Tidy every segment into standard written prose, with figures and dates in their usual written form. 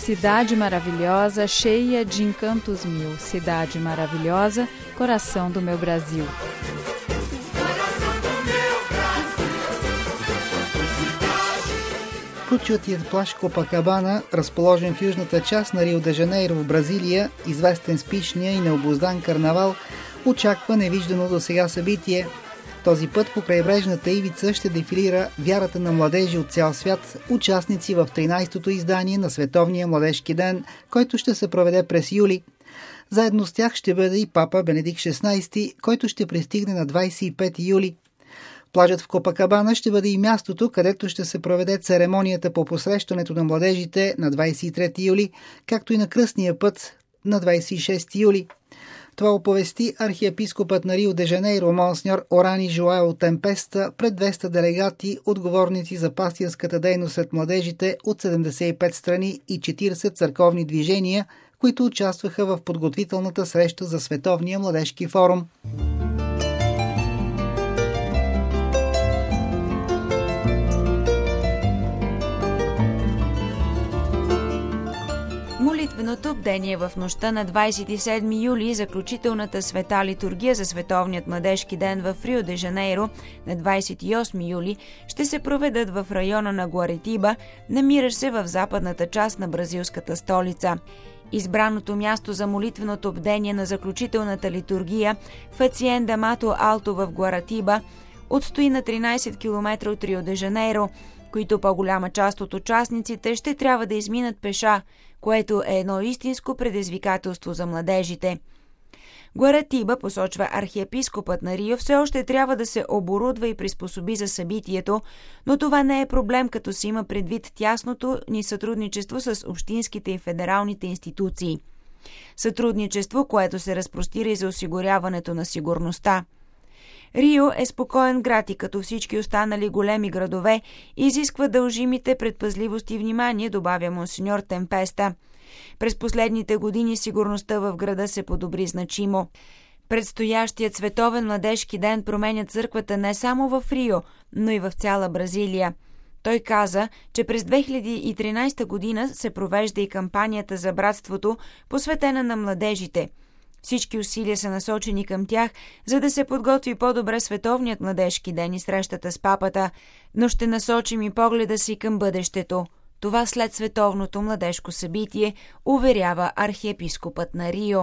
Cidade maravilhosa, cheia de encantos mil. Cidade maravilhosa, coração do meu Brasil. Прочутият плаж Копакабана, разположен в южната част на Рио де Жанейро в Бразилия, известен с пишния и необуздан карнавал, очаква невиждано досега събитие. Този път по крайбрежната ивица ще дефилира вярата на младежи от цял свят, участници в 13-то издание на Световния младежки ден, който ще се проведе през юли. Заедно с тях ще бъде и папа Бенедикт XVI, който ще пристигне на 25 юли. Плажът в Копакабана ще бъде и мястото, където ще се проведе церемонията по посрещането на младежите на 23 юли, както и на кръстния път на 26 юли. Това оповести архиепископът на Рио де Жанейро монсеньор Орани Жоао Темпеста пред 200 делегати, отговорници за пастирската дейност сред младежите от 75 страни и 40 църковни движения, които участваха в подготвителната среща за Световния младежки форум. Молитвеното бдение в нощта на 27 юли, заключителната света литургия за Световният младежки ден в Рио де Жанейро на 28 юли ще се проведат в района на Гуаретиба, намиращ се в западната част на бразилската столица. Избраното място за молитвеното бдение на заключителната литургия в Ациенда Мато Алто в Гуаретиба отстои на 13 км от Рио де Жанейро, които по-голяма част от участниците ще трябва да изминат пеша, което е едно истинско предизвикателство за младежите. Гуаретиба, посочва архиепископът на Рио, все още трябва да се оборудва и приспособи за събитието, но това не е проблем, като се има предвид тясното ни сътрудничество с общинските и федералните институции. Сътрудничество, което се разпростира и за осигуряването на сигурността. Рио е спокоен град и като всички останали големи градове изисква дължимите предпазливост и внимание, добавя монсеньор Темпеста. През последните години сигурността в града се подобри значимо. Предстоящият Световен младежки ден променя църквата не само в Рио, но и в цяла Бразилия. Той каза, че през 2013 година се провежда и кампанията за братството, посветена на младежите. Всички усилия са насочени към тях, за да се подготви по-добре Световният младежки ден и срещата с папата, но ще насочим и погледа си към бъдещето. Това след Световното младежко събитие, уверява архиепископът на Рио.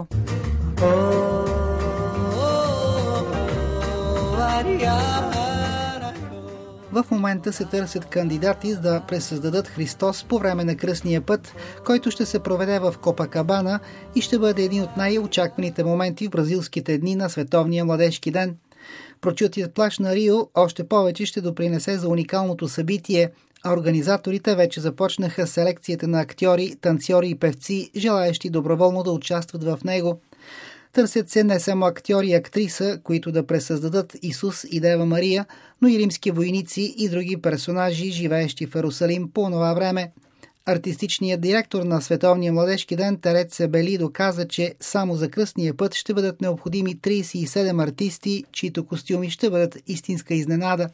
В момента се търсят кандидати да пресъздадат Христос по време на кръстния път, който ще се проведе в Копакабана и ще бъде един от най-очакваните моменти в бразилските дни на Световния младежки ден. Прочутият плаж на Рио още повече ще допринесе за уникалното събитие, а организаторите вече започнаха селекцията на актьори, танцори и певци, желаещи доброволно да участват в него. Търсят се не само актьори и актриса, които да пресъздадат Исус и Дева Мария, но и римски войници и други персонажи, живеещи в Иерусалим по това време. Артистичният директор на Световния младежки ден Терет Себели доказа, че само за кръстния път ще бъдат необходими 37 артисти, чието костюми ще бъдат истинска изненада.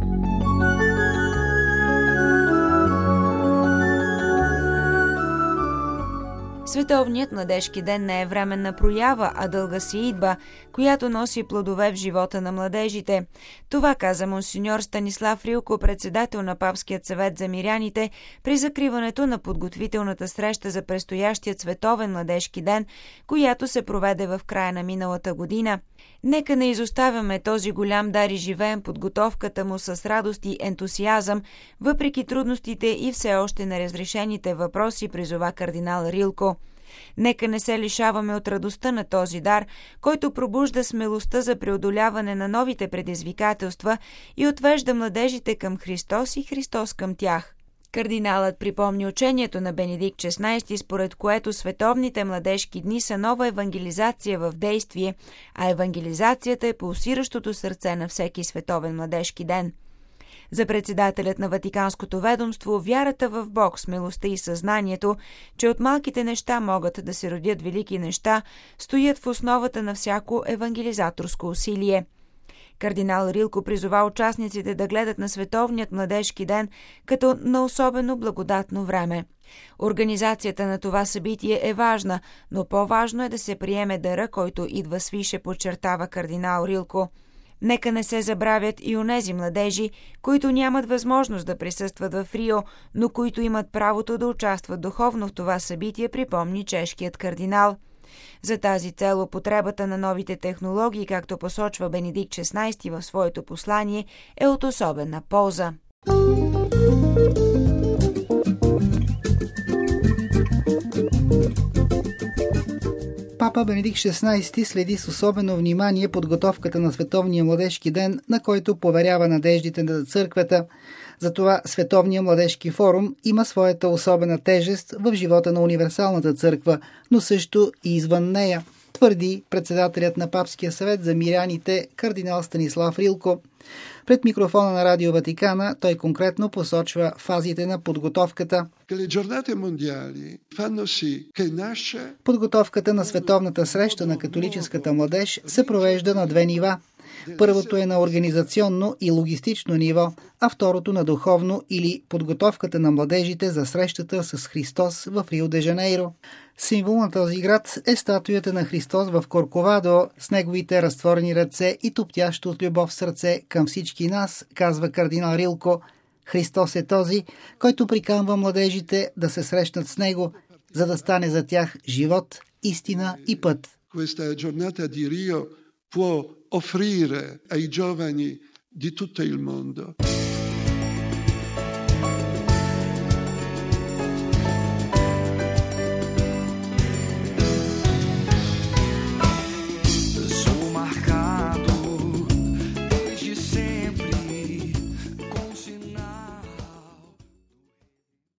Световният младежки ден не е временна проява, а дълга си идба, която носи плодове в живота на младежите. Това каза монсеньор Станислав Рилко, председател на Папският съвет за миряните, при закриването на подготвителната среща за предстоящият Световен младежки ден, която се проведе в края на миналата година. Нека не изоставяме този голям дар и живеем подготовката му с радост и ентусиазъм, въпреки трудностите и все още неразрешените въпроси, призова кардинал Рилко. Нека не се лишаваме от радостта на този дар, който пробужда смелостта за преодоляване на новите предизвикателства и отвежда младежите към Христос и Христос към тях. Кардиналът припомни учението на Бенедикт XVI, според което световните младежки дни са нова евангелизация в действие, а евангелизацията е пулсиращото сърце на всеки Световен младежки ден. За председателят на Ватиканското ведомство, вярата в Бог, смелостта и съзнанието, че от малките неща могат да се родят велики неща, стоят в основата на всяко евангелизаторско усилие. Кардинал Рилко призова участниците да гледат на Световният младежки ден като на особено благодатно време. Организацията на това събитие е важна, но по-важно е да се приеме дара, който идва свише, подчертава кардинал Рилко. Нека не се забравят и онези младежи, които нямат възможност да присъстват в Рио, но които имат правото да участват духовно в това събитие, припомни чешкият кардинал. За тази цел употребата на новите технологии, както посочва Бенедикт XVI в своето послание, е от особена полза. Папа Бенедикт XVI следи с особено внимание подготовката на Световния младежки ден, на който поверява надеждите на църквата. Затова Световния младежки форум има своята особена тежест в живота на универсалната църква, но също и извън нея, твърди председателят на Папския съвет за миряните кардинал Станислав Рилко. Пред микрофона на Радио Ватикана той конкретно посочва фазите на подготовката. Подготовката на световната среща на католическата младеж се провежда на две нива. Първото е на организационно и логистично ниво, а второто на духовно или подготовката на младежите за срещата с Христос в Рио де Жанейро. Символ на този град е статуята на Христос в Корковадо с неговите разтворени ръце и топтящо от любов сърце към всички нас, казва кардинал Рилко. Христос е този, който приканва младежите да се срещнат с него, за да стане за тях живот, истина и път. Può offrire ai giovani di tutto il mondo.